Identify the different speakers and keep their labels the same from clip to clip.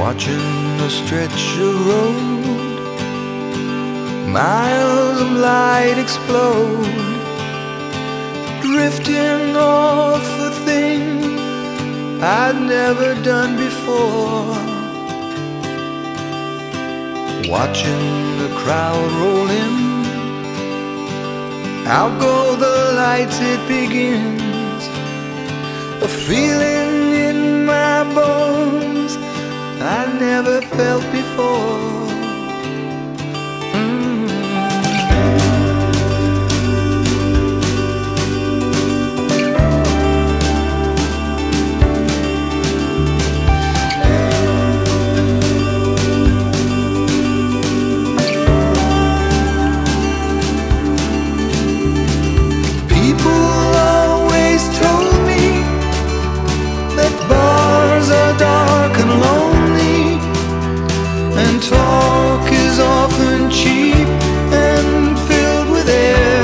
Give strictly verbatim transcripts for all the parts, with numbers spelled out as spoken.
Speaker 1: watching a stretch of road, miles of light explode, drifting off a thing I'd never done before. Watching the crowd roll in, out go the lights, it begins. A feeling in my bones I never felt before. Talk is often cheap and filled with air.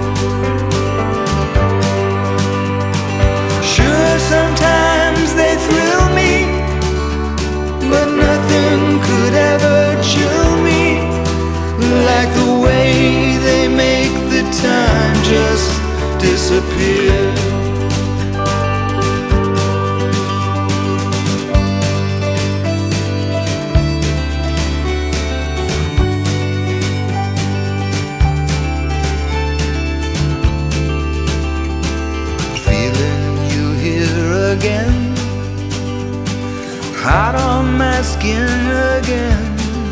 Speaker 1: Sure, sometimes they thrill me, but nothing could ever chill me like the way they make the time just disappear. Again, hot on my skin again,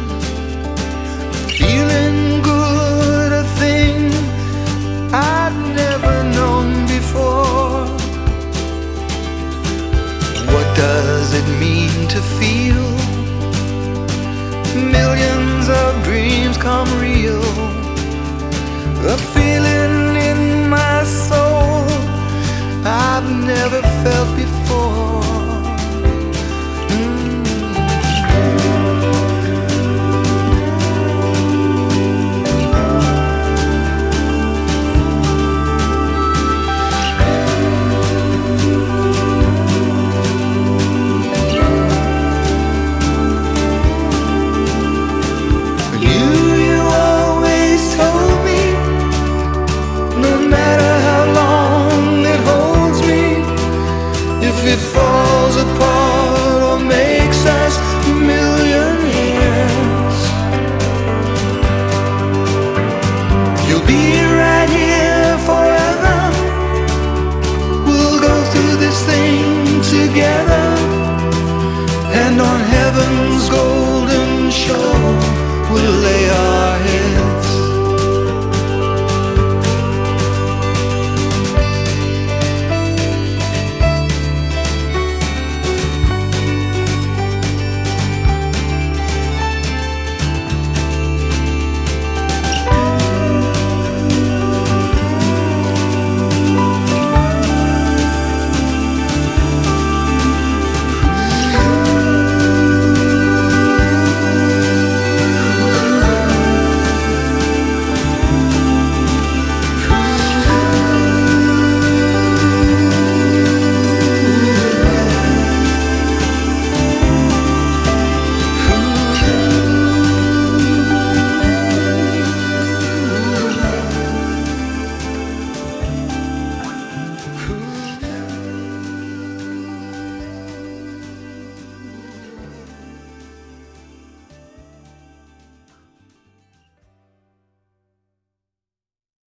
Speaker 1: feeling good, a thing I'd never known before. What does it mean to feel millions of dreams come real? A feeling in my soul I've never felt before. You, you always told me, no matter how long it holds me, if it falls apart or makes us millionaires, you'll be